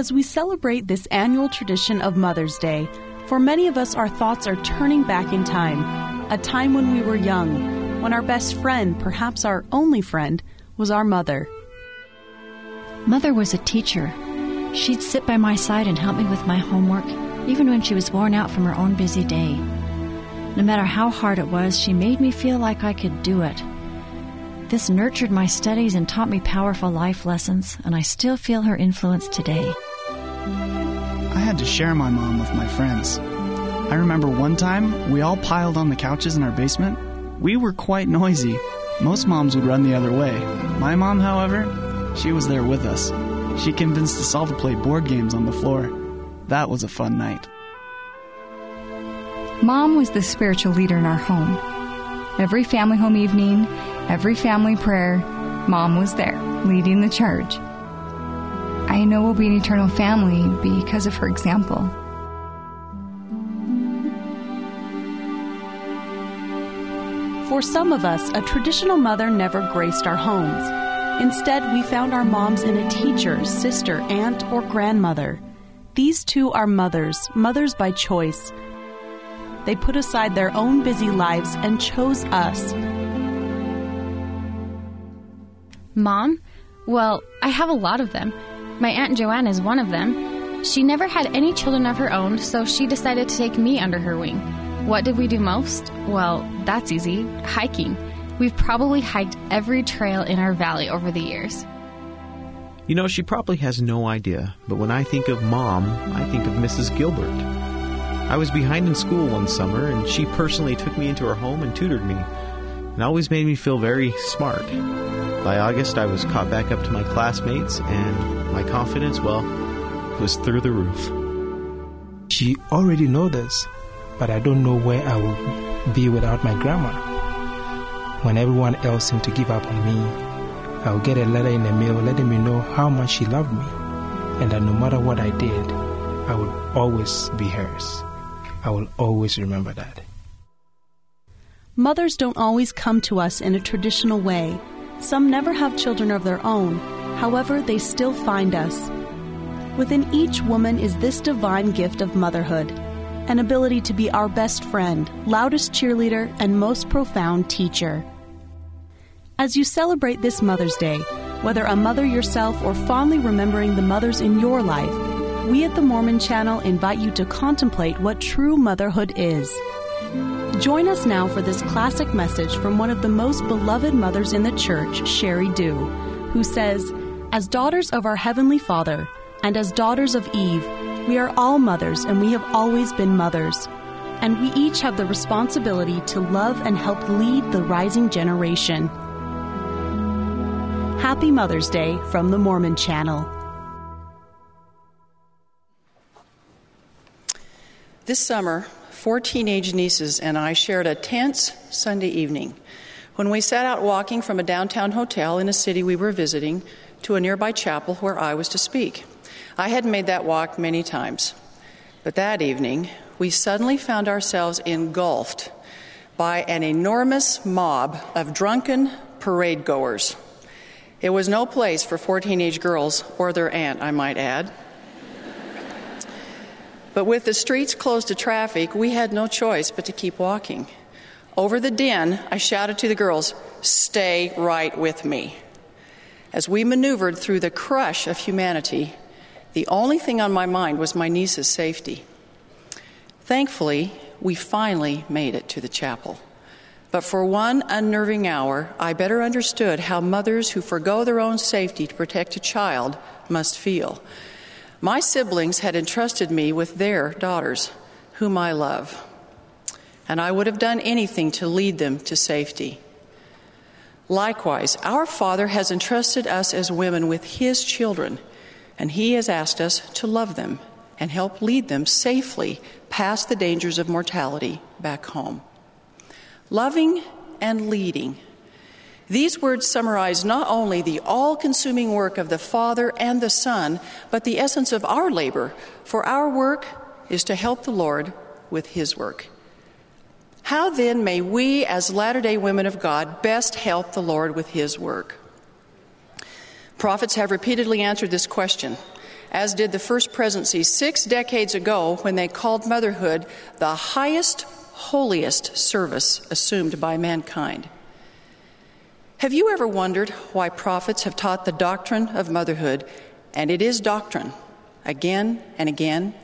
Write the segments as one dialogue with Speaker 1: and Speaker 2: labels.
Speaker 1: As we celebrate this annual tradition of Mother's Day, for many of us our thoughts are turning back in time, a time when we were young, when our best friend, perhaps our only friend, was our mother.
Speaker 2: Mother was a teacher. She'd sit by my side and help me with my homework, even when she was worn out from her own busy day. No matter how hard it was, she made me feel like I could do it. This nurtured my studies and taught me powerful life lessons, and I still feel her influence today.
Speaker 3: I had to share my mom with my friends. I remember one time we all piled on the couches in our basement. We were quite noisy. Most moms would run the other way. My mom, however, she was there with us. She convinced us all to play board games on the floor. That was a fun night.
Speaker 4: Mom was the spiritual leader in our home. Every family home evening, every family prayer, Mom was there, leading the charge. I know we'll be an eternal family because of her example.
Speaker 1: For some of us, a traditional mother never graced our homes. Instead, we found our moms in a teacher, sister, aunt, or grandmother. These two are mothers by choice. They put aside their own busy lives and chose us.
Speaker 5: Mom? Well, I have a lot of them. My Aunt Joanne is one of them. She never had any children of her own, so she decided to take me under her wing. What did we do most? Well, that's easy. Hiking. We've probably hiked every trail in our valley over the years.
Speaker 6: You know, she probably has no idea, but when I think of Mom, I think of Mrs. Gilbert. I was behind in school one summer, and she personally took me into her home and tutored me, and always made me feel very smart. By August, I was caught back up to my classmates, and my confidence, well, was through the roof.
Speaker 7: She already knows this, but I don't know where I will be without my grandma. When everyone else seemed to give up on me, I would get a letter in the mail letting me know how much she loved me, and that no matter what I did, I would always be hers. I will always remember that.
Speaker 1: Mothers don't always come to us in a traditional way. Some never have children of their own. However, they still find us. Within each woman is this divine gift of motherhood, an ability to be our best friend, loudest cheerleader, and most profound teacher. As you celebrate this Mother's Day, whether a mother yourself or fondly remembering the mothers in your life, we at the Mormon Channel invite you to contemplate what true motherhood is. Join us now for this classic message from one of the most beloved mothers in the church, Sherry Dew, who says, "As daughters of our Heavenly Father, and as daughters of Eve, we are all mothers and we have always been mothers. And we each have the responsibility to love and help lead the rising generation." Happy Mother's Day from the Mormon Channel.
Speaker 8: This summer, 4 teenage nieces and I shared a tense Sunday evening when we sat out walking from a downtown hotel in a city we were visiting to a nearby chapel where I was to speak. I had made that walk many times, but that evening we suddenly found ourselves engulfed by an enormous mob of drunken parade goers. It was no place for 4 teenage girls or their aunt, I might add. But with the streets closed to traffic, we had no choice but to keep walking. Over the din, I shouted to the girls, "Stay right with me." As we maneuvered through the crush of humanity, the only thing on my mind was my niece's safety. Thankfully, we finally made it to the chapel. But for one unnerving hour, I better understood how mothers who forgo their own safety to protect a child must feel. My siblings had entrusted me with their daughters, whom I love, and I would have done anything to lead them to safety. Likewise, our Father has entrusted us as women with His children, and He has asked us to love them and help lead them safely past the dangers of mortality back home. Loving and leading. These words summarize not only the all-consuming work of the Father and the Son, but the essence of our labor, for our work is to help the Lord with His work. How then may we, as Latter-day Women of God, best help the Lord with His work? Prophets have repeatedly answered this question, as did the First Presidency 6 decades ago when they called motherhood the highest, holiest service assumed by mankind. Have you ever wondered why prophets have taught the doctrine of motherhood, and it is doctrine, again and again?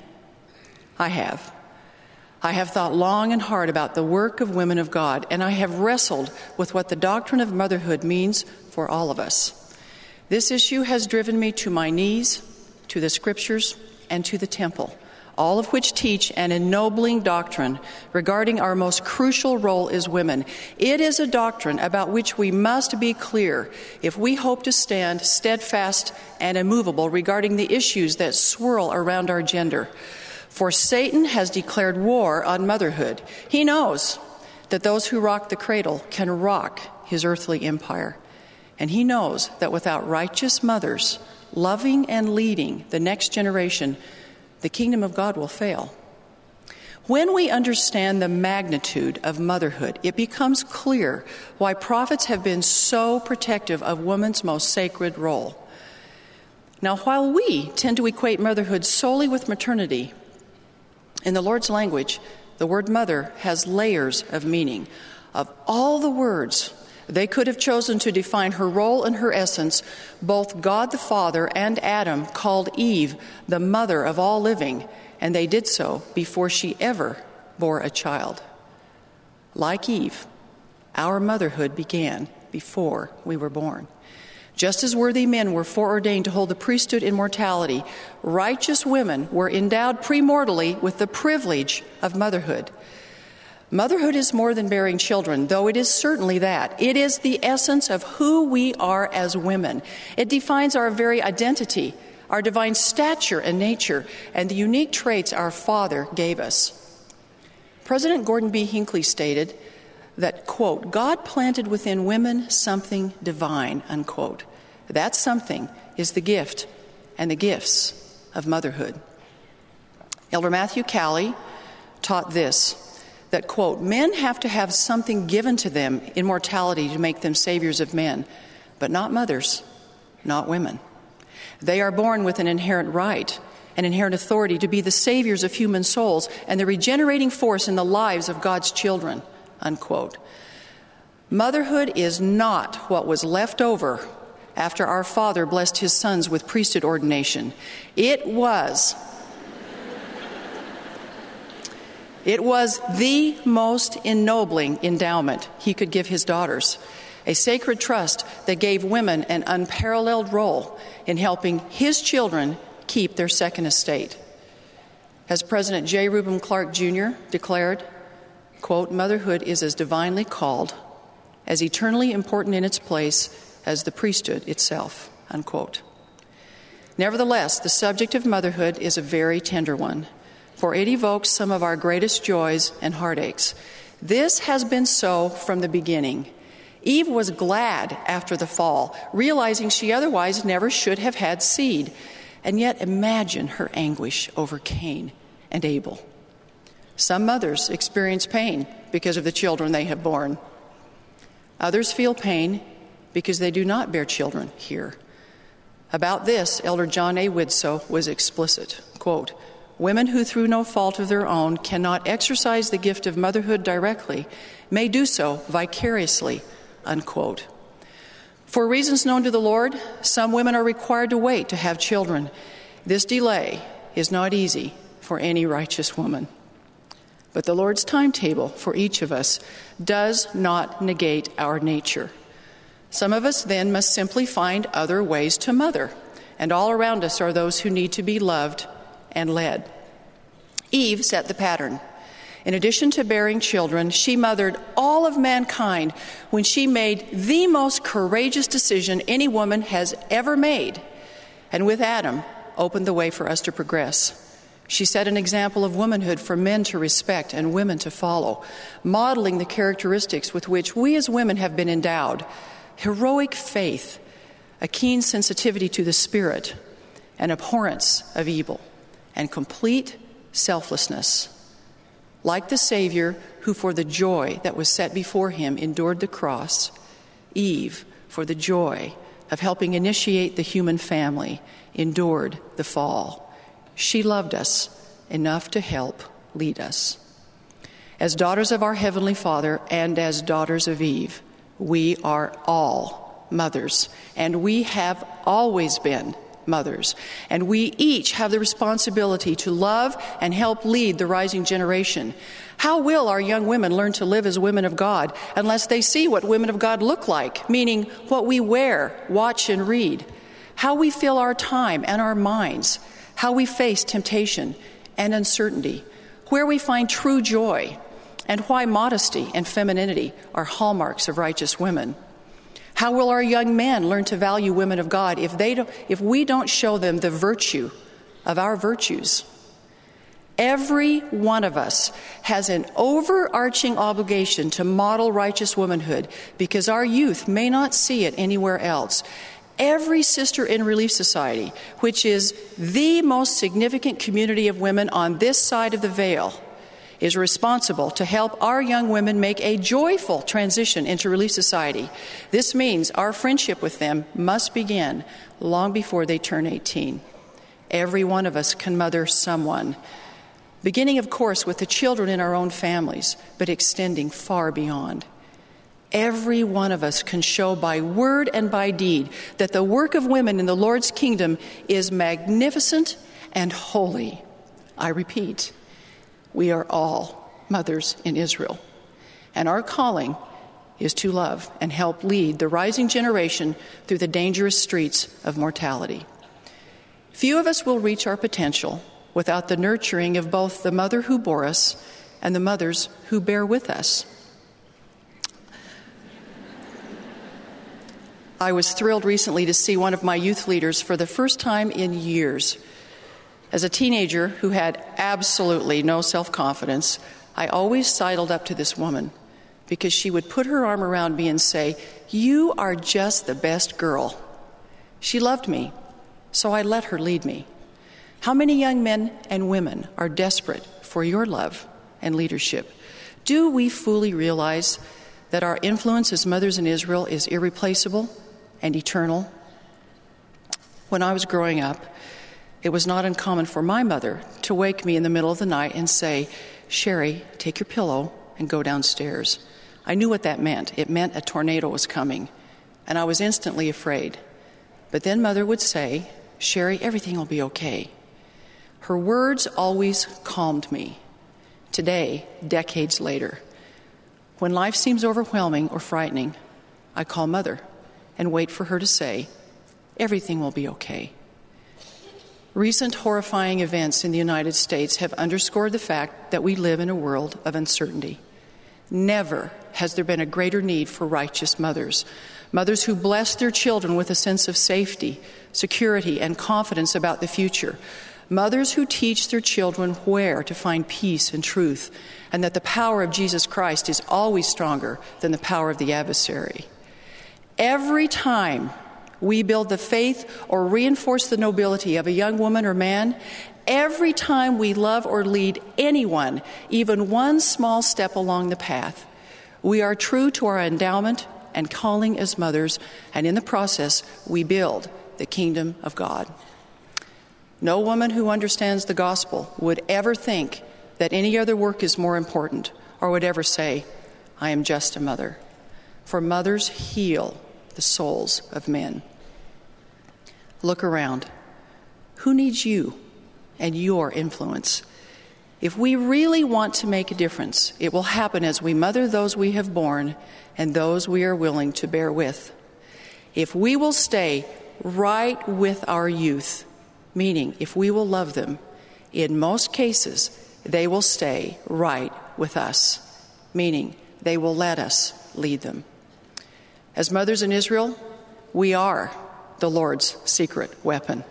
Speaker 8: I have. I have thought long and hard about the work of women of God, and I have wrestled with what the doctrine of motherhood means for all of us. This issue has driven me to my knees, to the Scriptures, and to the temple, all of which teach an ennobling doctrine regarding our most crucial role as women. It is a doctrine about which we must be clear if we hope to stand steadfast and immovable regarding the issues that swirl around our gender. For Satan has declared war on motherhood. He knows that those who rock the cradle can rock his earthly empire. And he knows that without righteous mothers loving and leading the next generation, the kingdom of God will fail. When we understand the magnitude of motherhood, it becomes clear why prophets have been so protective of woman's most sacred role. Now, while we tend to equate motherhood solely with maternity, in the Lord's language, the word mother has layers of meaning. Of all the words they could have chosen to define her role and her essence, both God the Father and Adam called Eve the mother of all living, and they did so before she ever bore a child. Like Eve, our motherhood began before we were born. Just as worthy men were foreordained to hold the priesthood immortality, righteous women were endowed premortally with the privilege of motherhood. Motherhood is more than bearing children, though it is certainly that. It is the essence of who we are as women. It defines our very identity, our divine stature and nature, and the unique traits our Father gave us. President Gordon B. Hinckley stated that, quote, God planted within women something divine, unquote. That something is the gift and the gifts of motherhood. Elder Matthew Cowley taught this, that, quote, men have to have something given to them in mortality to make them saviors of men, but not mothers, not women. They are born with an inherent right, an inherent authority to be the saviors of human souls and the regenerating force in the lives of God's children, unquote. Motherhood is not what was left over after our Father blessed his sons with priesthood ordination. It was the most ennobling endowment he could give his daughters, a sacred trust that gave women an unparalleled role in helping his children keep their second estate. As President J. Reuben Clark, Jr. declared, quote, motherhood is as divinely called, as eternally important in its place as the priesthood itself, unquote. Nevertheless, the subject of motherhood is a very tender one, for it evokes some of our greatest joys and heartaches. This has been so from the beginning. Eve was glad after the fall, realizing she otherwise never should have had seed. And yet imagine her anguish over Cain and Abel. Some mothers experience pain because of the children they have borne. Others feel pain because they do not bear children here. About this, Elder John A. Widsoe was explicit, quote, women who through no fault of their own cannot exercise the gift of motherhood directly may do so vicariously, unquote. For reasons known to the Lord, some women are required to wait to have children. This delay is not easy for any righteous woman. But the Lord's timetable for each of us does not negate our nature. Some of us then must simply find other ways to mother, and all around us are those who need to be loved and led. Eve set the pattern. In addition to bearing children, she mothered all of mankind when she made the most courageous decision any woman has ever made, and with Adam, opened the way for us to progress. She set an example of womanhood for men to respect and women to follow, modeling the characteristics with which we as women have been endowed: heroic faith, a keen sensitivity to the Spirit, an abhorrence of evil, and complete selflessness. Like the Savior who for the joy that was set before him endured the cross, Eve, for the joy of helping initiate the human family, endured the fall. She loved us enough to help lead us. As daughters of our Heavenly Father and as daughters of Eve, we are all mothers, and we have always been mothers. And we each have the responsibility to love and help lead the rising generation. How will our young women learn to live as women of God unless they see what women of God look like, meaning what we wear, watch, and read, how we fill our time and our minds, how we face temptation and uncertainty, where we find true joy, and why modesty and femininity are hallmarks of righteous women? How will our young men learn to value women of God if we don't show them the virtue of our virtues? Every one of us has an overarching obligation to model righteous womanhood because our youth may not see it anywhere else. Every sister in Relief Society, which is the most significant community of women on this side of the veil, is responsible to help our young women make a joyful transition into Relief Society. This means our friendship with them must begin long before they turn 18. Every one of us can mother someone, beginning, of course, with the children in our own families, but extending far beyond. Every one of us can show by word and by deed that the work of women in the Lord's kingdom is magnificent and holy. I repeat, we are all mothers in Israel, and our calling is to love and help lead the rising generation through the dangerous streets of mortality. Few of us will reach our potential without the nurturing of both the mother who bore us and the mothers who bear with us. I was thrilled recently to see one of my youth leaders for the first time in years. As a teenager who had absolutely no self-confidence, I always sidled up to this woman because she would put her arm around me and say, "You are just the best girl." She loved me, so I let her lead me. How many young men and women are desperate for your love and leadership? Do we fully realize that our influence as mothers in Israel is irreplaceable and eternal? When I was growing up, it was not uncommon for my mother to wake me in the middle of the night and say, "Sherry, take your pillow and go downstairs." I knew what that meant. It meant a tornado was coming, and I was instantly afraid. But then Mother would say, "Sherry, everything will be okay." Her words always calmed me. Today, decades later, when life seems overwhelming or frightening, I call Mother and wait for her to say, "Everything will be okay." Recent horrifying events in the United States have underscored the fact that we live in a world of uncertainty. Never has there been a greater need for righteous mothers, mothers who bless their children with a sense of safety, security, and confidence about the future, mothers who teach their children where to find peace and truth, and that the power of Jesus Christ is always stronger than the power of the adversary. Every time we build the faith or reinforce the nobility of a young woman or man, every time we love or lead anyone, even one small step along the path, we are true to our endowment and calling as mothers, and in the process, we build the kingdom of God. No woman who understands the gospel would ever think that any other work is more important, or would ever say, "I am just a mother." For mothers heal the souls of men. Look around. Who needs you and your influence? If we really want to make a difference, it will happen as we mother those we have borne and those we are willing to bear with. If we will stay right with our youth, meaning if we will love them, in most cases, they will stay right with us, meaning they will let us lead them. As mothers in Israel, we are the Lord's secret weapon.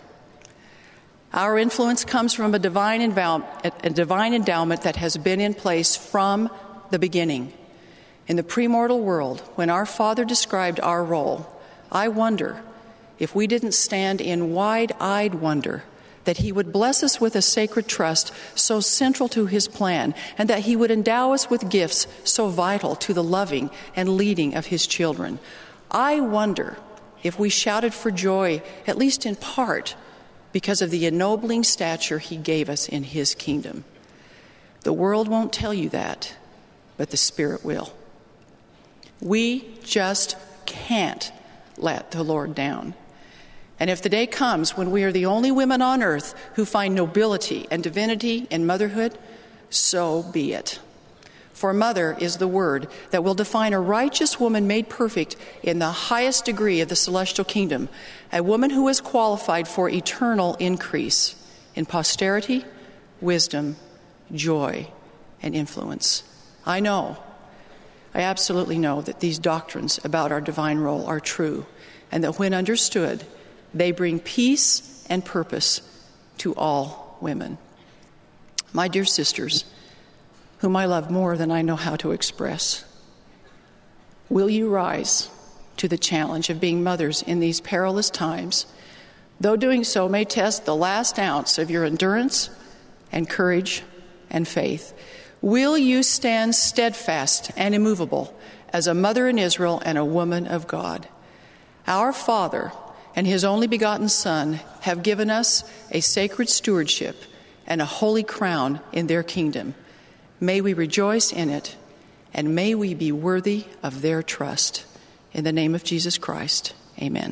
Speaker 8: Our influence comes from a divine endowment that has been in place from the beginning. In the premortal world, when our Father described our role, I wonder if we didn't stand in wide-eyed wonder that He would bless us with a sacred trust so central to His plan, and that He would endow us with gifts so vital to the loving and leading of His children. I wonder if we shouted for joy, at least in part, because of the ennobling stature he gave us in his kingdom. The world won't tell you that, but the Spirit will. We just can't let the Lord down. And if the day comes when we are the only women on earth who find nobility and divinity in motherhood, so be it. For mother is the word that will define a righteous woman made perfect in the highest degree of the celestial kingdom, a woman who is qualified for eternal increase in posterity, wisdom, joy, and influence. I absolutely know that these doctrines about our divine role are true, and that when understood, they bring peace and purpose to all women. My dear sisters, whom I love more than I know how to express, will you rise to the challenge of being mothers in these perilous times, though doing so may test the last ounce of your endurance and courage and faith? Will you stand steadfast and immovable as a mother in Israel and a woman of God? Our Father and his only begotten Son have given us a sacred stewardship and a holy crown in their kingdom. May we rejoice in it, and may we be worthy of their trust. In the name of Jesus Christ, amen.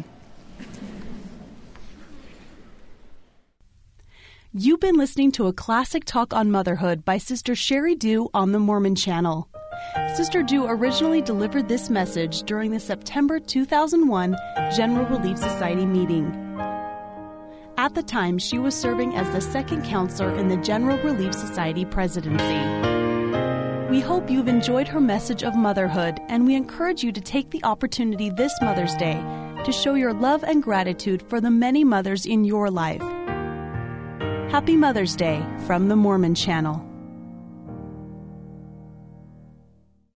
Speaker 1: You've been listening to a classic talk on motherhood by Sister Sherry Dew on the Mormon Channel. Sister Dew originally delivered this message during the September 2001 General Relief Society meeting. At the time, she was serving as the second counselor in the General Relief Society presidency. We hope you've enjoyed her message of motherhood, and we encourage you to take the opportunity this Mother's Day to show your love and gratitude for the many mothers in your life. Happy Mother's Day from the Mormon Channel.